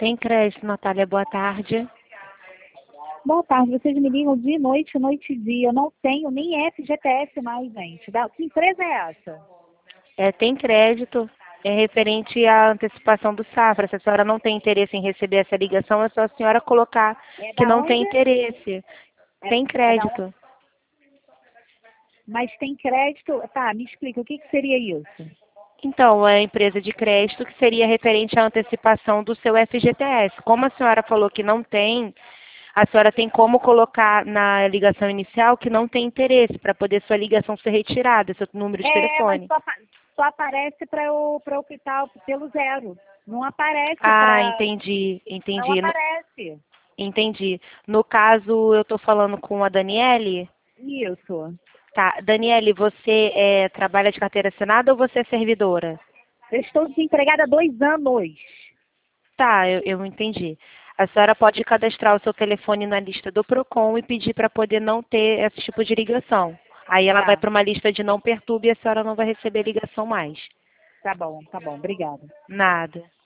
Tem crédito, Natália, boa tarde. Boa tarde, vocês me ligam de noite, noite e dia. Eu não tenho nem FGTS mais, gente. Que empresa é essa? Tem crédito, é referente à antecipação do Safra. Se a senhora não tem interesse em receber essa ligação, é só a senhora colocar É que da não tem onde? interesse. Tem É da onde? crédito. Mas tem crédito. Tá, me explica, o que seria isso? Então, é a empresa de crédito que seria referente à antecipação do seu FGTS. Como a senhora falou que não tem, a senhora tem como colocar na ligação inicial que não tem interesse para poder sua ligação ser retirada, seu número de Mas telefone. só aparece para optar pelo zero. Não aparece Ah, para. entendi, Não entendi, aparece. entendi. No caso, eu estou falando com a Daniele. Isso. Tá, Daniele, você trabalha de carteira assinada ou você é servidora? Eu estou desempregada há 2 anos. Tá, eu entendi. A senhora pode cadastrar o seu telefone na lista do Procon e pedir para poder não ter esse tipo de ligação. Aí ela vai Tá, para uma lista de não perturbe e a senhora não vai receber ligação mais. tá bom, obrigada. Nada.